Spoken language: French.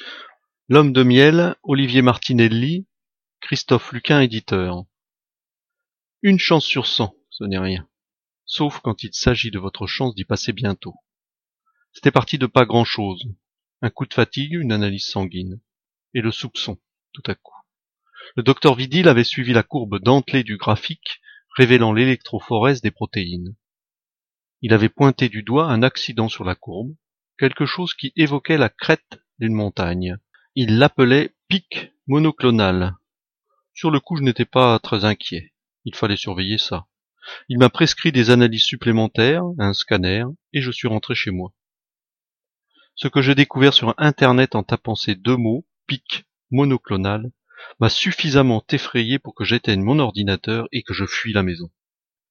L'homme de miel, Olivier Martinelli, Christophe Luquin, éditeur. Une chance sur 100, ce n'est rien. Sauf quand il s'agit de votre chance d'y passer bientôt. C'était parti de pas grand-chose. Un coup de fatigue, une analyse sanguine. Et le soupçon, tout à coup. Le docteur Vidil avait suivi la courbe dentelée du graphique, révélant l'électrophorèse des protéines. Il avait pointé du doigt un accident sur la courbe, quelque chose qui évoquait la crête d'une montagne. Il l'appelait pic monoclonal. Sur le coup, je n'étais pas très inquiet. Il fallait surveiller ça. Il m'a prescrit des analyses supplémentaires, un scanner, et je suis rentré chez moi. Ce que j'ai découvert sur Internet en tapant ces deux mots, pic monoclonal, m'a suffisamment effrayé pour que j'éteigne mon ordinateur et que je fuis la maison.